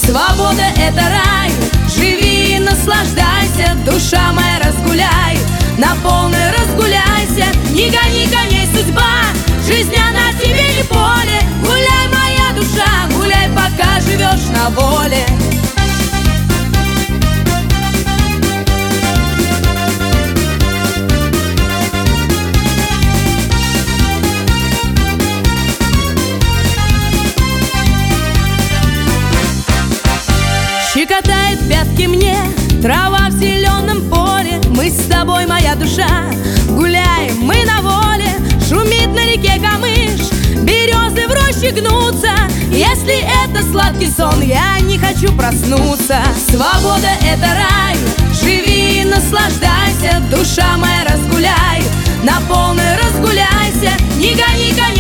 Свобода — это рай, живи и наслаждайся, душа моя, разгуляй, на полной разгуляйся. Не гони коней, судьба, жизнь она тебе не поле. Гуляй, моя душа, гуляй, пока живешь на воле. Щекотает пятки мне трава в зеленом поле. Мы с тобой, моя душа, гуляем мы на воле. Шумит на реке камыш, березы в роще гнутся. Если это сладкий сон, я не хочу проснуться. Свобода — это рай, живи и наслаждайся, душа моя, разгуляй, на полной разгуляйся. Не гони коней,